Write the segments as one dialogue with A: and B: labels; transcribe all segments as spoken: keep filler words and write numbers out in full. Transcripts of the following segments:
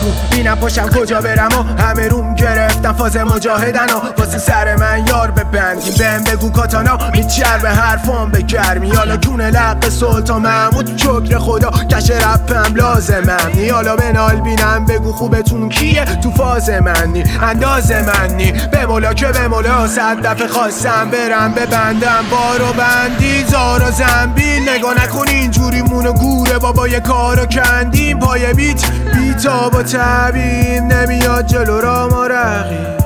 A: همون بینم پاشم کجا برم و همه روم گرفتم فاز مجاهدن و واسه سر من یار ببندیم بهم بگو کاتانا میچر به حرفام به گرمی حالا جون لق سلطان محمود شکر خدا کش رپم لازمم حالا بنال بینم بگو خوبتون کیه تو فاز منی انداز منی به مولا که به مولا صد دفعه خواستم برم ببندم بارو بندی زار و زنبیل نگاه نکن اینجوری مونو گوره بابا یه کارو کندیم پای بیت بیتا با تبیم نمیاد جلو را ما رقیم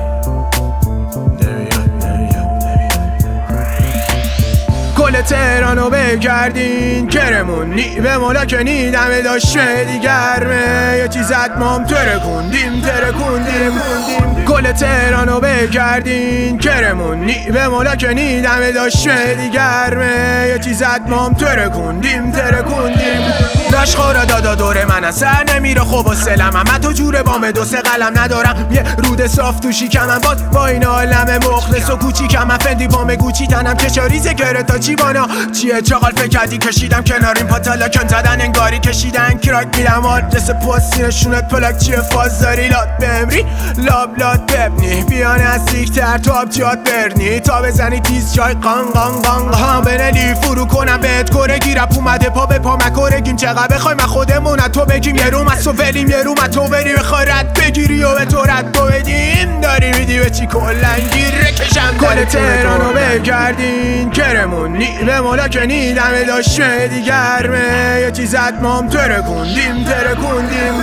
A: کل تهرانو بگردین کرمونی به مولا که نیدمه داشته دیگرمه یه چیزت مام ترکوندیم ترکوندیم کل تهرانو بگردین کرمونی به مولا که نیدمه داشته دیگرمه یه چیزت مام ترکوندیم ترکوندیم داشت خورا دادا دور من از سر نمیره خوب و سلم اما تو جور بام دو سه قلم ندارم یه رود صاف تو شیکم من باز با این عالم مخلص و کوچیکم من فندی بام گوچی تنم که چاریزه گره تا چی بانا چیه چاقال فکردی کشیدم کناریم پاتالا کن زدن انگاری کشیدن کراک میدم آدرس پستی نشونت پلاک چیه فاز داری لات بمری لاب لات ببنی بیان از دیکتر تو آب جات برنی تا بزنی تیز جای قان قان قان قان بنلی فرو کنم بهت کره گیرم اومده پا به پا مکورگیم چقدر بخوای من خودمون تو بگیم یه روم از تو ولیم یه روم از تو بری بخوای رد بگیری و به تو رد بدیم داری میدی به چی کلنگیر رکشم کل تهرانو بگردین کرمونی به مولا که نیدمه داشته دیگرمه یه چیزت مام ترکوندیم ترکوندیم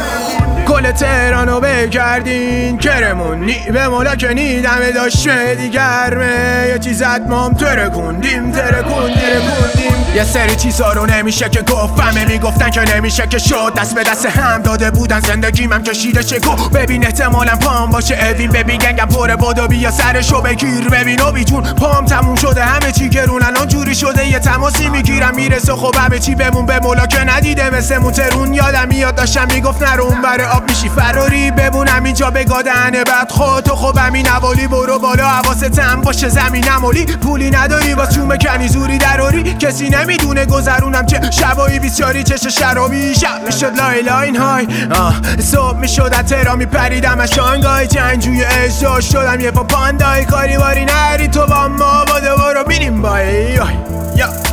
A: کل تهرانو بگردین کرمونی به مولا که نیدمه داشته دیگرمه یه چیزت مام ترکوندیم ترکوندیم یه سری چیزا رو نمیشه که گفتمه میگفتن که نمیشه که شد دست به دست هم داده بودن زندگیم هم کشیده چکو ببین احتمالا پام باشه اوین ببین گنگم پره بادو بیا سرشو بگیر ببین اوبی جون پام تموم شده همه چی گرون الان جوری شده یه تماسی میگیرم میرسه خب همه چی بمون به مولا که ندیده مثل موترون یادم میاد داشتم میگفت نرون بره آب میشی فراری بمونم اینجا بگادنه بعد خودتو خب همین نوالی برو بالا حواستم باشه زمینم اولی پولی نداری واس چون بکنی زوری دراری کسی نمیدونه گذرونم چه شبایی بیسیاری چش شرابی شب میشد لای لاین های صبح میشد از تهران میپریدم از شانگهای جنگجوی اجدا شدم یه پا پاندای کاری باری نری تو با ما با دوباره بینیم بای یا